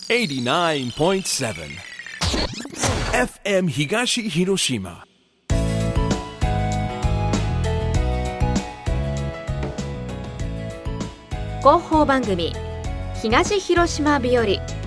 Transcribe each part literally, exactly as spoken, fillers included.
エイティナインポイントセブン エフエム 東広島。 広報番組東広島日和。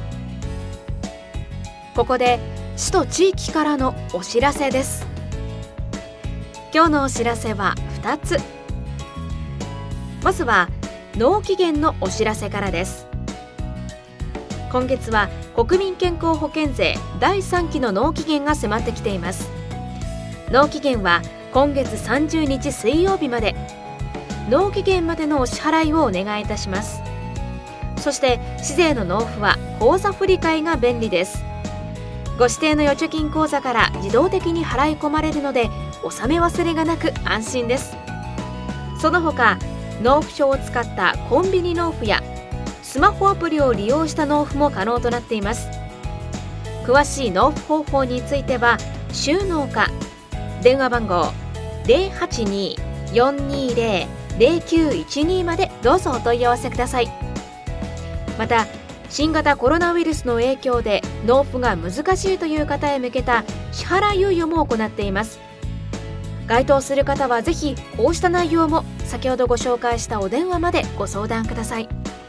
ここで市と地域からのお知らせです。今日のお知らせはふたつ。まずは納期限のお知らせからです。今月は国民健康保険税だいさんきの納期限が迫ってきています。納期限は今月さんじゅうにち水曜日まで。納期限までのお支払いをお願いいたします。そして市税の納付は口座振替が便利です。ご指定の預貯金口座から自動的に払い込まれるので納め忘れがなく安心です。その他納付書を使ったコンビニ納付やスマホアプリを利用した納付も可能となっています。詳しい納付方法については収納課電話番号 ゼロはちにー よんにーゼロ ゼロきゅういちにー までどうぞお問い合わせください。また新型コロナウイルスの影響で納付が難しいという方へ向けた支払い猶予も行っています。該当する方はぜひこうした内容も先ほどご紹介したお電話までご相談ください。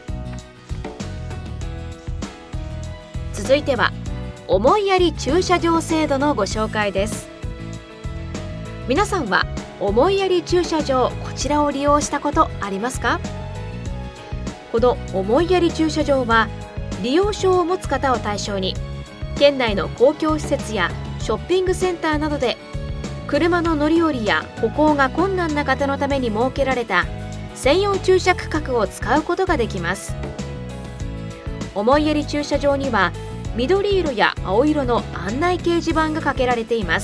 続いては思いやり駐車場制度のご紹介です。皆さんは思いやり駐車場、こちらを利用したことありますか？この思いやり駐車場は利用証を持つ方を対象に県内の公共施設やショッピングセンターなどで車の乗り降りや歩行が困難な方のために設けられた専用駐車区画を使うことができます。思いやり駐車場には緑色や青色の案内掲示板がかけられています。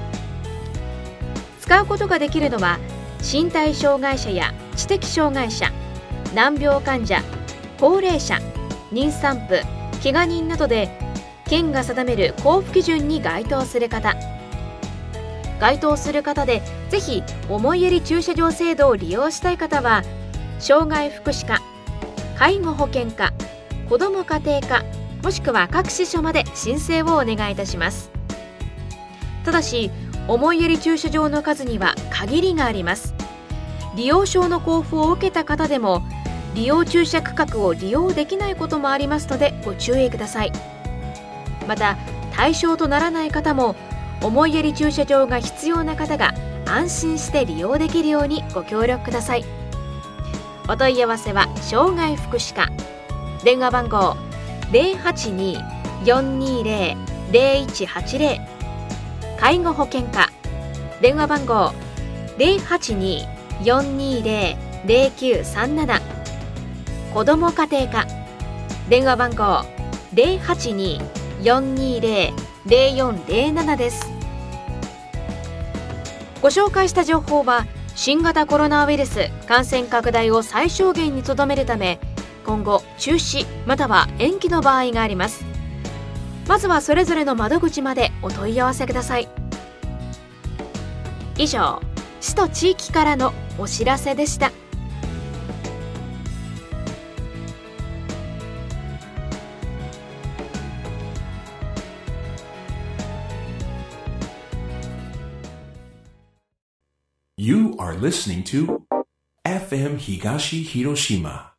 使うことができるのは身体障害者や知的障害者、難病患者、高齢者、妊産婦、怪我人などで県が定める交付基準に該当する方該当する方でぜひ思いやり駐車場制度を利用したい方は障害福祉課、介護保険課、子ども家庭課もしくは各支所まで申請をお願いいたします。ただし思いやり駐車場の数には限りがあります。利用証の交付を受けた方でも利用駐車区画を利用できないこともありますのでご注意ください。また対象とならない方も思いやり駐車場が必要な方が安心して利用できるようにご協力ください。お問い合わせは障害福祉課電話番号 ゼロはちにー よんにーゼロ ゼロいちはちゼロ 介護保険課電話番号 ゼロはちにー よんにーゼロ ゼロきゅうさんなな 子ども家庭課電話番号 ゼロはちにー よんにーゼロ ゼロよんゼロなな です。ご紹介した情報は新型コロナウイルス感染拡大を最小限にとどめるため今後中止または延期の場合があります。まずはそれぞれの窓口までお問い合わせください。以上、市と地域からのお知らせでした。 You are listening to エフエム 東広島